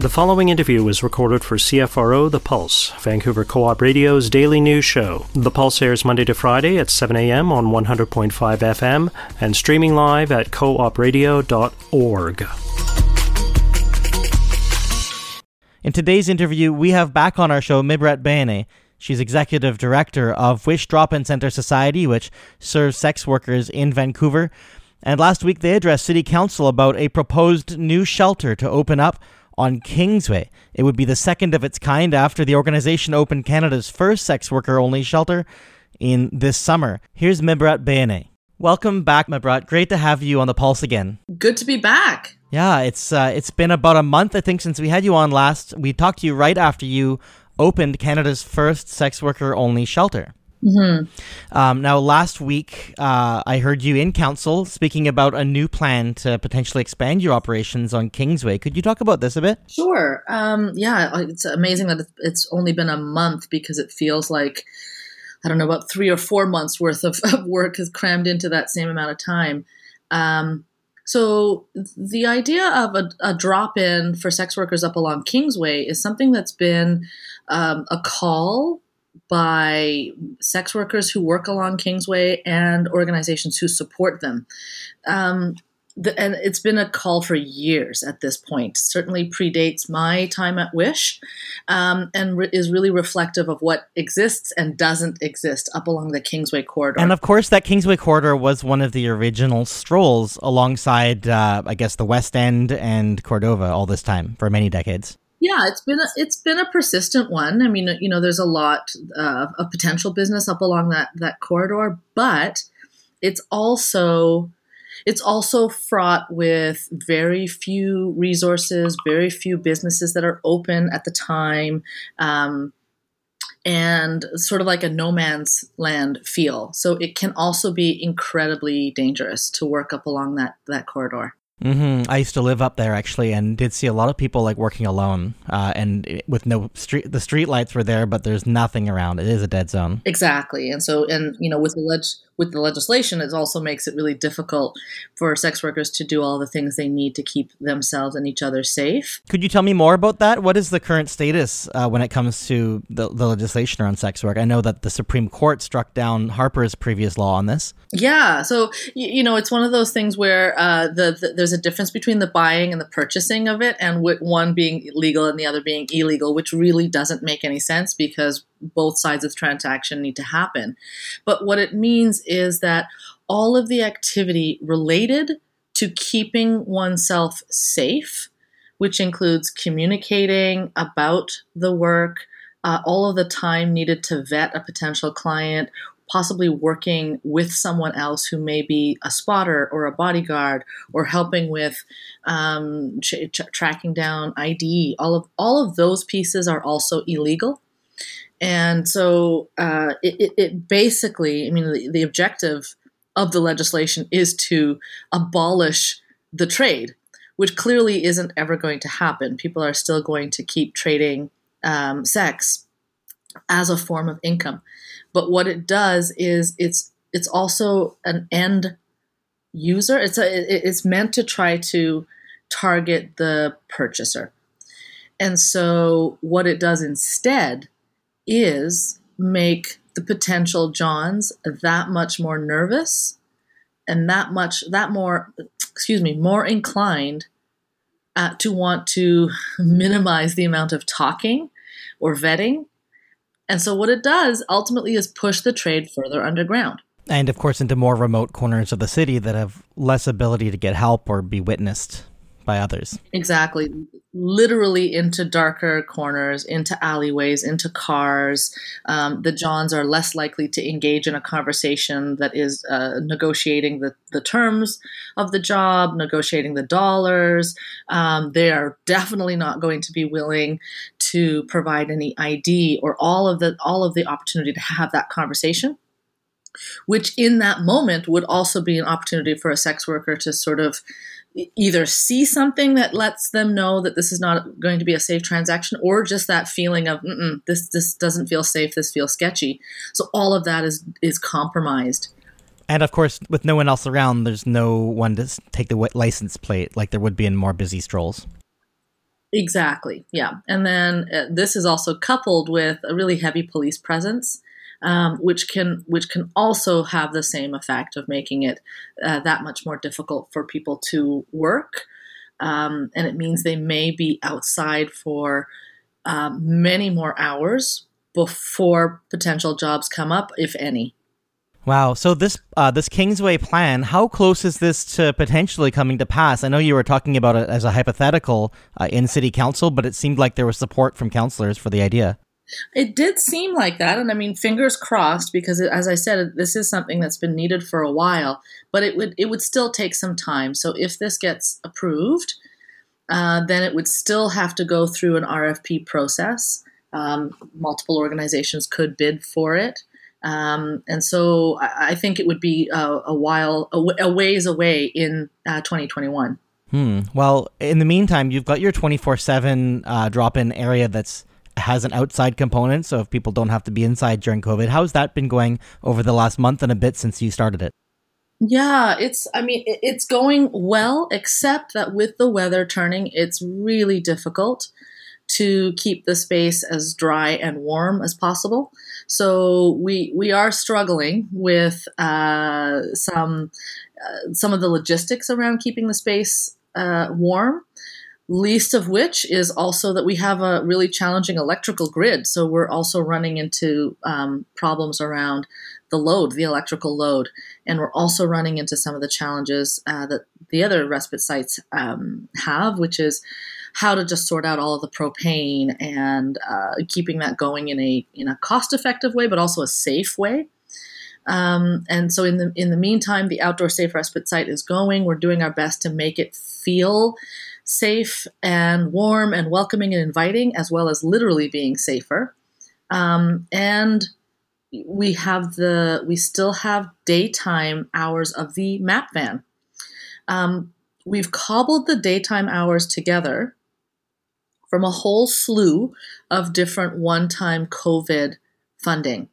The following interview was recorded for CFRO The Pulse, Vancouver Co-op Radio's daily news show. The Pulse airs Monday to Friday at 7 a.m. on 100.5 FM and streaming live at coopradio.org. In today's interview, we have back on our show Mibrat Bene. She's executive director of Wish Drop-In Center Society, which serves sex workers in Vancouver. And last week, they addressed City Council about a proposed new shelter to open up on Kingsway. It would be the second of its kind after the organization opened Canada's first sex worker-only shelter in this summer. Here's Mibrat Bene. Welcome back, Mibrat. Great to have you on The Pulse again. Good to be back. Yeah, it's been about a month, I think, since we had you on last. We talked to you right after you opened Canada's first sex worker-only shelter. Mm-hmm. Now, last week, I heard you in council speaking about a new plan to potentially expand your operations on Kingsway. Could you talk about this a bit? Sure. Yeah, it's amazing that it's only been a month because it feels like, I don't know, about 3 or 4 months worth of work is crammed into that same amount of time. So the idea of a drop-in for sex workers up along Kingsway is something that's been a call by sex workers who work along Kingsway and organizations who support them. And it's been a call for years at this point. Certainly predates my time at Wish, and is really reflective of what exists and doesn't exist up along the Kingsway corridor. And of course, that Kingsway corridor was one of the original strolls alongside, I guess, the West End and Cordova all this time for many decades. Yeah, it's been a persistent one. I mean, you know, there's a lot of potential business up along that corridor, but it's also fraught with very few resources, very few businesses that are open at the time, and sort of like a no man's land feel. So it can also be incredibly dangerous to work up along that corridor. Mm-hmm. I used to live up there actually, and did see a lot of people like working alone, and with no street. The street lights were there, but there's nothing around. It is a dead zone. Exactly, and you know, with the legislation, it also makes it really difficult for sex workers to do all the things they need to keep themselves and each other safe. Could you tell me more about that? What is the current status when it comes to the legislation around sex work? I know that the Supreme Court struck down Harper's previous law on this. Yeah, so you know, it's one of those things where there's a difference between the buying and the purchasing of it, and with one being legal and the other being illegal, which really doesn't make any sense because both sides of the transaction need to happen. But what it means is that all of the activity related to keeping oneself safe, which includes communicating about the work, all of the time needed to vet a potential client, possibly working with someone else who may be a spotter or a bodyguard, or helping with tracking down ID. All of those pieces are also illegal. And so it basically, I mean, the objective of the legislation is to abolish the trade, which clearly isn't ever going to happen. People are still going to keep trading sex as a form of income. But what it does is it's also an end user. It's meant to try to target the purchaser. And so what it does instead is make the potential Johns that much more nervous and more inclined to want to minimize the amount of talking or vetting. And so what it does ultimately is push the trade further underground. And of course into more remote corners of the city that have less ability to get help or be witnessed by others. Exactly. Literally into darker corners, into alleyways, into cars. The Johns are less likely to engage in a conversation that is negotiating the terms of the job, negotiating the dollars. They are definitely not going to be willing to provide any ID or all of the opportunity to have that conversation, which in that moment would also be an opportunity for a sex worker to sort of either see something that lets them know that this is not going to be a safe transaction, or just that feeling of this doesn't feel safe, this feels sketchy. So all of that is compromised. And of course, with no one else around, there's no one to take the license plate like there would be in more busy strolls. Exactly. Yeah. And then this is also coupled with a really heavy police presence, which can also have the same effect of making it that much more difficult for people to work. And it means they may be outside for many more hours before potential jobs come up, if any. Wow. So this Kingsway plan, how close is this to potentially coming to pass? I know you were talking about it as a hypothetical in City Council, but it seemed like there was support from councillors for the idea. It did seem like that, and I mean, fingers crossed, because as I said, this is something that's been needed for a while, but it would still take some time. So if this gets approved, then it would still have to go through an RFP process. Multiple organizations could bid for it. And so I think it would be a ways away in 2021. Well, in the meantime, you've got your 24/7 drop-in area that's has an outside component, so if people don't have to be inside during COVID. How's that been going over the last month and a bit since you started it? Yeah, it's going well, except that with the weather turning, it's really difficult to keep the space as dry and warm as possible. So we are struggling with some of the logistics around keeping the space warm. Least of which is also that we have a really challenging electrical grid. So we're also running into problems around the electrical load. And we're also running into some of the challenges that the other respite sites have, which is how to just sort out all of the propane and keeping that going in a cost-effective way, but also a safe way. And so in the meantime, the outdoor safe respite site is going. We're doing our best to make it feel safe and warm and welcoming and inviting, as well as literally being safer. And we still have daytime hours of the MAP van. We've cobbled the daytime hours together from a whole slew of different one-time COVID funding.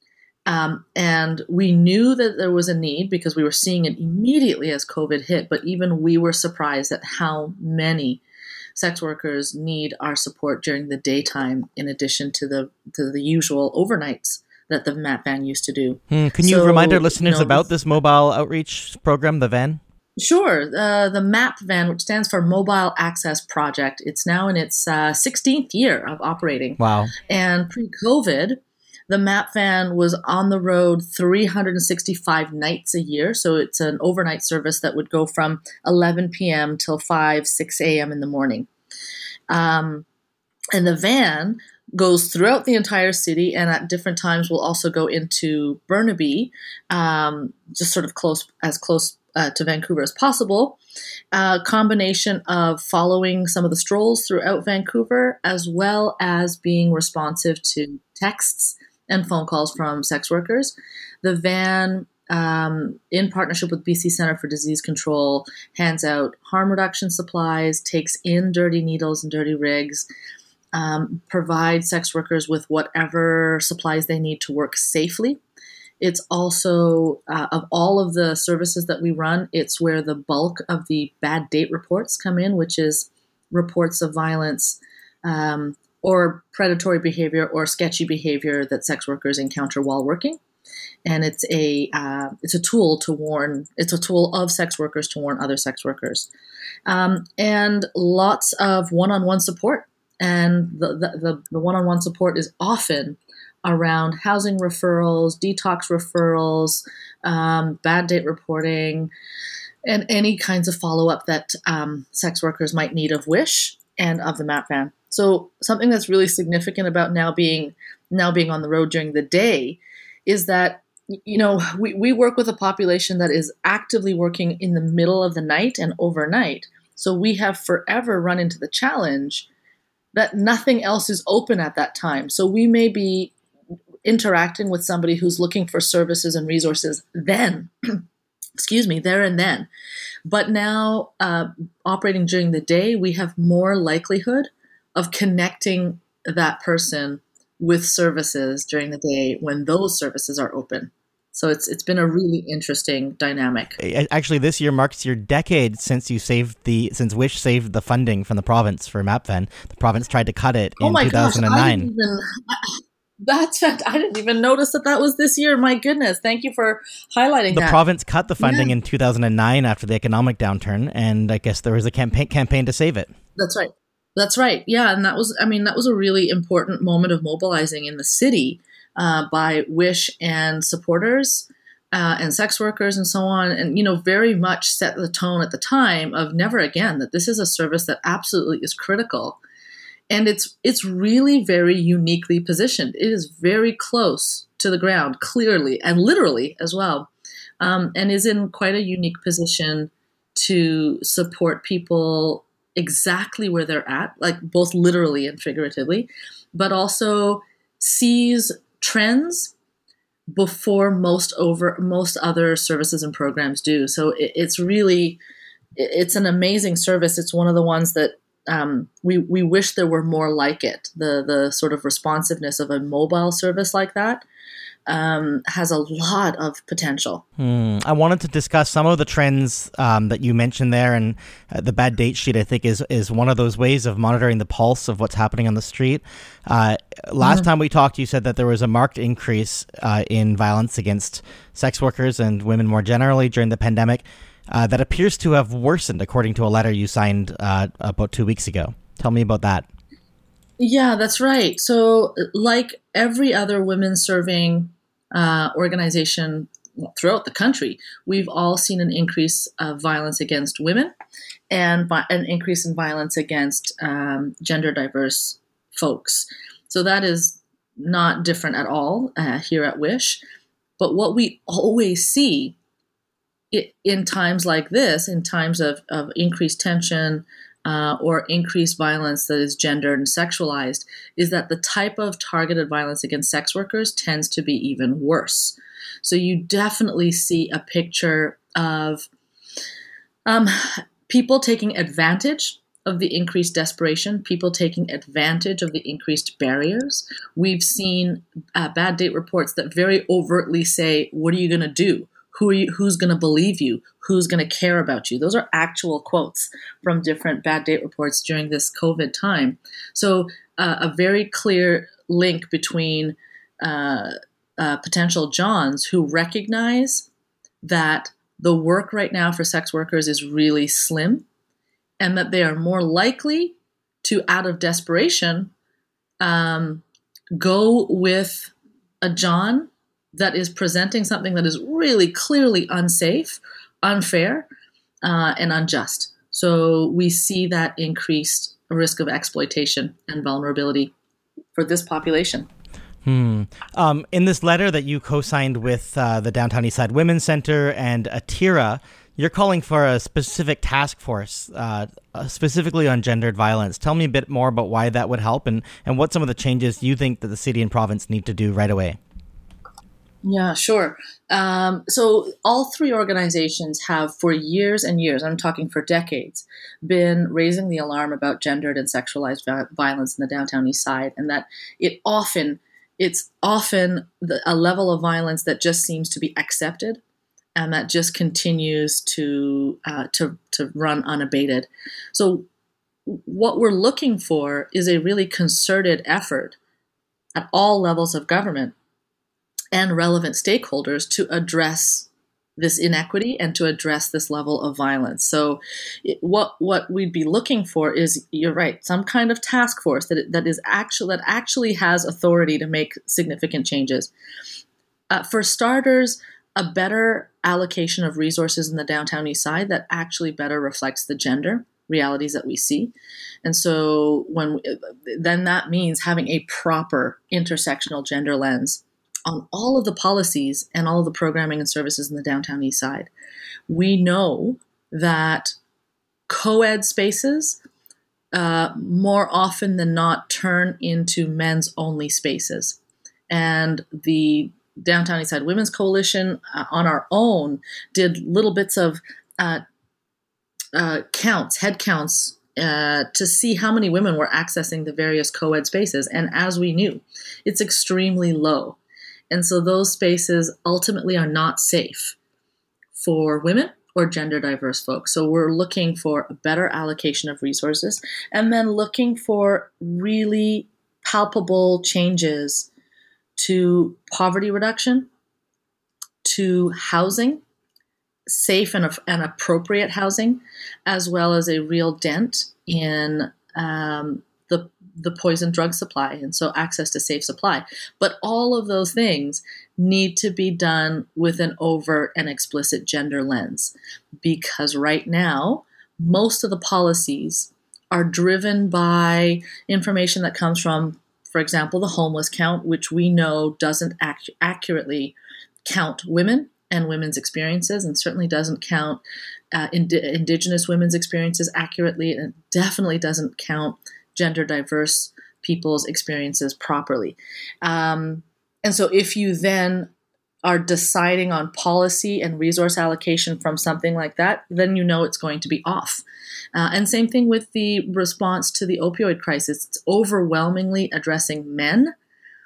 And we knew that there was a need because we were seeing it immediately as COVID hit, but even we were surprised at how many sex workers need our support during the daytime in addition to the usual overnights that the MAP van used to do. Can you remind our listeners about this mobile outreach program, the van? Sure. The MAP van, which stands for Mobile Access Project, it's now in its 16th year of operating. Wow. And pre-COVID, the MAP van was on the road 365 nights a year. So it's an overnight service that would go from 11 p.m. till 6 a.m. in the morning. And the van goes throughout the entire city, and at different times will also go into Burnaby, just sort of close to Vancouver as possible. Combination of following some of the strolls throughout Vancouver, as well as being responsive to texts and phone calls from sex workers. The van, in partnership with BC Centre for Disease Control, hands out harm reduction supplies, takes in dirty needles and dirty rigs, provides sex workers with whatever supplies they need to work safely. It's also, of all of the services that we run, it's where the bulk of the bad date reports come in, which is reports of violence or predatory behavior or sketchy behavior that sex workers encounter while working. And it's a tool to warn. It's a tool of sex workers to warn other sex workers, and lots of one-on-one support. And the one-on-one support is often around housing referrals, detox referrals, bad date reporting, and any kinds of follow-up that sex workers might need of WISH and of the MAP van. So something that's really significant about now being on the road during the day is that, you know, we work with a population that is actively working in the middle of the night and overnight. So we have forever run into the challenge that nothing else is open at that time. So we may be interacting with somebody who's looking for services and resources then, there and then. But now, operating during the day, we have more likelihood of connecting that person with services during the day when those services are open. So it's been a really interesting dynamic. Actually, this year marks your decade since Wish saved the funding from the province for MAPVAN. The province tried to cut it in 2009. I didn't even notice that was this year. My goodness. Thank you for highlighting that. The province cut the funding in 2009 after the economic downturn, and I guess there was a campaign to save it. That's right. Yeah, and that was a really important moment of mobilizing in the city by Wish and supporters and sex workers and so on, and very much set the tone at the time of never again, that this is a service that absolutely is critical. And it's really very uniquely positioned. It is very close to the ground, clearly and literally as well, and is in quite a unique position to support people exactly where they're at, like both literally and figuratively, but also sees trends before most other services and programs do. So it's an amazing service. It's one of the ones that we wish there were more like it. The sort of responsiveness of a mobile service like that has a lot of potential. I wanted to discuss some of the trends that you mentioned there, and the bad date sheet, I think, is one of those ways of monitoring the pulse of what's happening on the street. Last time we talked, you said that there was a marked increase in violence against sex workers and women more generally during the pandemic that appears to have worsened, according to a letter you signed about 2 weeks ago. Tell me about that. Yeah, that's right. So like every other women-serving organization throughout the country, we've all seen an increase of violence against women and an increase in violence against gender diverse folks. So that is not different at all here at Wish. But what we always see in times like this, in times of increased tension or increased violence that is gendered and sexualized, is that the type of targeted violence against sex workers tends to be even worse. So you definitely see a picture of people taking advantage of the increased desperation, people taking advantage of the increased barriers. We've seen bad date reports that very overtly say, what are you going to do? Who's going to believe you? Who's going to care about you? Those are actual quotes from different bad date reports during this COVID time. So a very clear link between potential Johns who recognize that the work right now for sex workers is really slim and that they are more likely to, out of desperation, go with a John that is presenting something that is really clearly unsafe, unfair, and unjust. So we see that increased risk of exploitation and vulnerability for this population. In this letter that you co-signed with the Downtown Eastside Women's Center and Atira, you're calling for a specific task force, specifically on gendered violence. Tell me a bit more about why that would help and what some of the changes you think that the city and province need to do right away. Yeah, sure. So all three organizations have for years and years, I'm talking for decades, been raising the alarm about gendered and sexualized violence in the Downtown East Side, and that it's often a level of violence that just seems to be accepted and that just continues to run unabated. So what we're looking for is a really concerted effort at all levels of government and relevant stakeholders to address this inequity and to address this level of violence. So what we'd be looking for is, you're right, some kind of task force that actually has authority to make significant changes. For starters, a better allocation of resources in the Downtown East Side that actually better reflects the gender realities that we see. And so then that means having a proper intersectional gender lens on all of the policies and all of the programming and services in the Downtown East Side. We know that co-ed spaces more often than not turn into men's only spaces. And the Downtown East Side Women's Coalition on our own did little bits of head counts to see how many women were accessing the various co-ed spaces. And as we knew, it's extremely low. And so those spaces ultimately are not safe for women or gender diverse folks. So we're looking for a better allocation of resources and then looking for really palpable changes to poverty reduction, to housing, safe and appropriate housing, as well as a real dent in the poison drug supply, and so access to safe supply. But all of those things need to be done with an overt and explicit gender lens, because right now, most of the policies are driven by information that comes from, for example, the homeless count, which we know doesn't accurately count women and women's experiences, and certainly doesn't count Indigenous women's experiences accurately, and definitely doesn't count gender diverse people's experiences properly. And so if you then are deciding on policy and resource allocation from something like that, then you know it's going to be off. And same thing with the response to the opioid crisis. It's overwhelmingly addressing men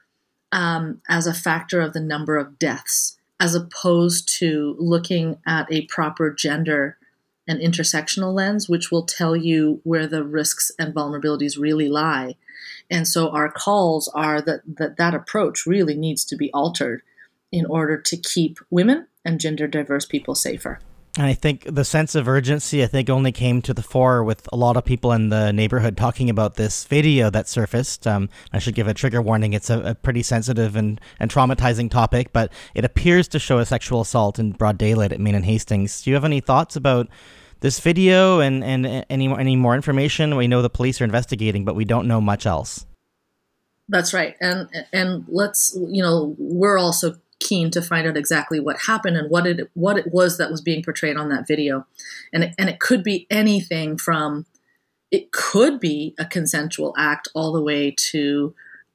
as a factor of the number of deaths, as opposed to looking at a proper gender and intersectional lens, which will tell you where the risks and vulnerabilities really lie. And so our calls are that approach really needs to be altered in order to keep women and gender diverse people safer. And I think the sense of urgency, only came to the fore with a lot of people in the neighborhood talking about this video that surfaced. I should give a trigger warning. It's a pretty sensitive and traumatizing topic, but it appears to show a sexual assault in broad daylight at Main and Hastings. Do you have any thoughts about this video and any more information? We know the police are investigating, but we don't know much else. That's right. And let's, we're also keen to find out exactly what happened and what it was that was being portrayed on that video. And it could be anything from, it could be a consensual act all the way to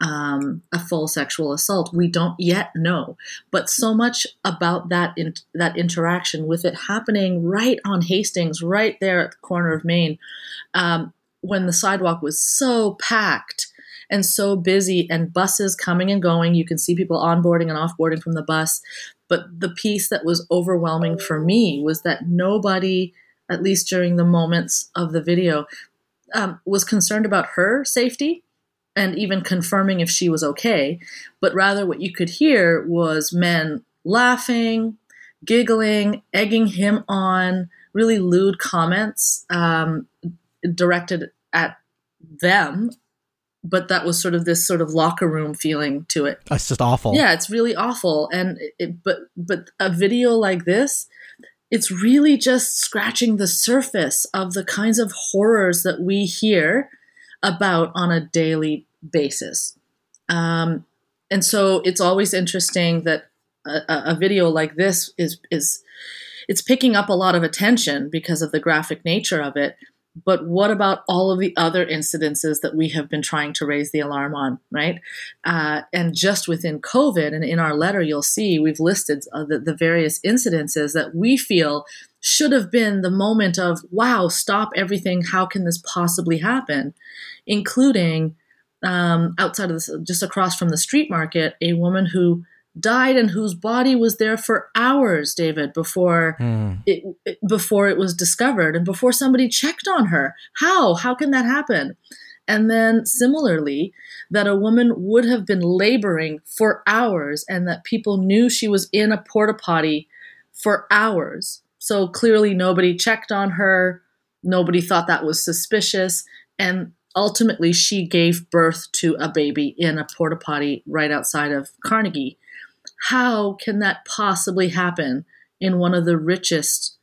a full sexual assault. We don't yet know. But so much about that interaction, with it happening right on Hastings, right there at the corner of Main, when the sidewalk was so packed and so busy, and buses coming and going. You can see people onboarding and offboarding from the bus. But the piece that was overwhelming for me was that nobody, at least during the moments of the video, was concerned about her safety and even confirming if she was okay. But rather what you could hear was men laughing, giggling, egging him on, really lewd comments directed at them. But that was sort of this sort of locker room feeling to it. It's just awful. Yeah, it's really awful. And but a video like this, it's really just scratching the surface of the kinds of horrors that we hear about on a daily basis. And so it's always interesting that a video like this is it's picking up a lot of attention because of the graphic nature of it. But what about all of the other incidences that we have been trying to raise the alarm on, right? And just within COVID, and in our letter, you'll see we've listed the various incidences that we feel should have been the moment of, wow, stop everything. How can this possibly happen? Including outside of this, just across from the street market, a woman who died and whose body was there for hours, David, before it was discovered and before somebody checked on her. How can that happen? And then similarly, that a woman would have been laboring for hours and that people knew she was in a porta potty for hours. So clearly nobody checked on her. Nobody thought that was suspicious. And ultimately she gave birth to a baby in a porta potty right outside of Carnegie. How can that possibly happen in one of the richest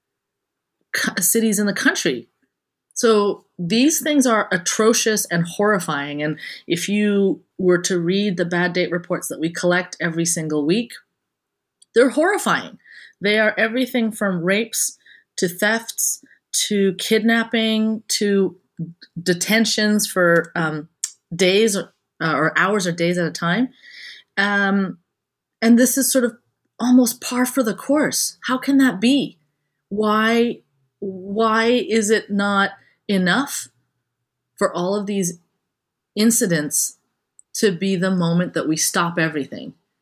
cities in the country? So these things are atrocious and horrifying. And if you were to read the bad date reports that we collect every single week, they're horrifying. They are everything from rapes to thefts to kidnapping to detentions for days or hours or days at a time. And this is sort of almost par for the course. How can that be? Why is it not enough for all of these incidents to be the moment that we stop everything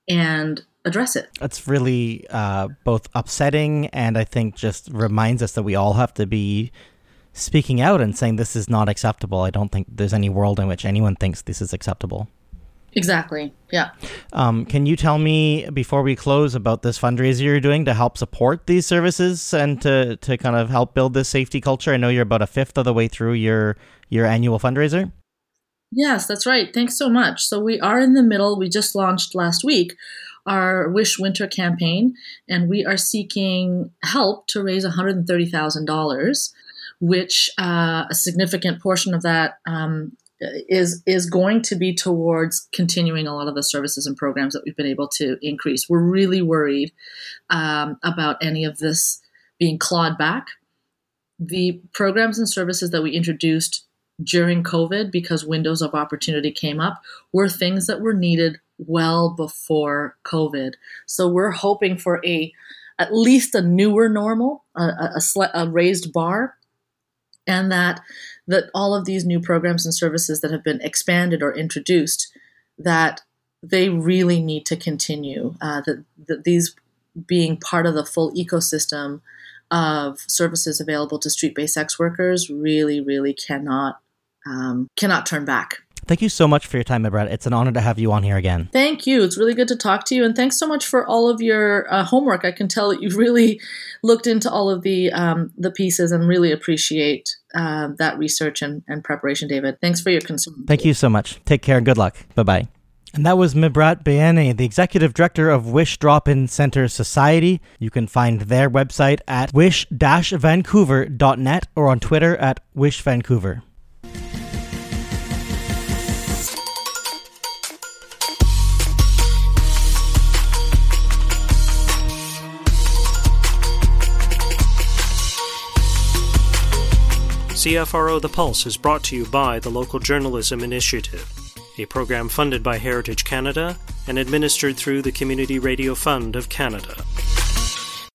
and address it. That's really both upsetting and I think just reminds us that we all have to be speaking out and saying this is not acceptable. I don't think there's any world in which anyone thinks this is acceptable. Exactly. Yeah. Can you tell me before we close about this fundraiser you're doing to help support these services and to kind of help build this safety culture? I know you're about a fifth of the way through your annual fundraiser. Yes, that's right. Thanks so much. So we are in the middle. We just launched last week our Wish Winter campaign, and we are seeking help to raise $130,000, which a significant portion of that is going to be towards continuing a lot of the services and programs that we've been able to increase. We're really worried about any of this being clawed back. The programs and services that we introduced during COVID, because windows of opportunity came up, were things that were needed well before COVID. So we're hoping for at least a newer normal, a raised bar, and that all of these new programs and services that have been expanded or introduced, that they really need to continue, that these being part of the full ecosystem of services available to street-based sex workers really, really cannot turn back. Thank you so much for your time, Mibrat. It's an honor to have you on here again. Thank you. It's really good to talk to you. And thanks so much for all of your homework. I can tell that you've really looked into all of the pieces and really appreciate that research and preparation, David. Thanks for your concern. Thank you so much. Take care and good luck. Bye-bye. And that was Mibrat Beene, the Executive Director of Wish Drop-In Center Society. You can find their website at wish-vancouver.net or on Twitter at wishvancouver. CFRO The Pulse is brought to you by the Local Journalism Initiative, a program funded by Heritage Canada and administered through the Community Radio Fund of Canada.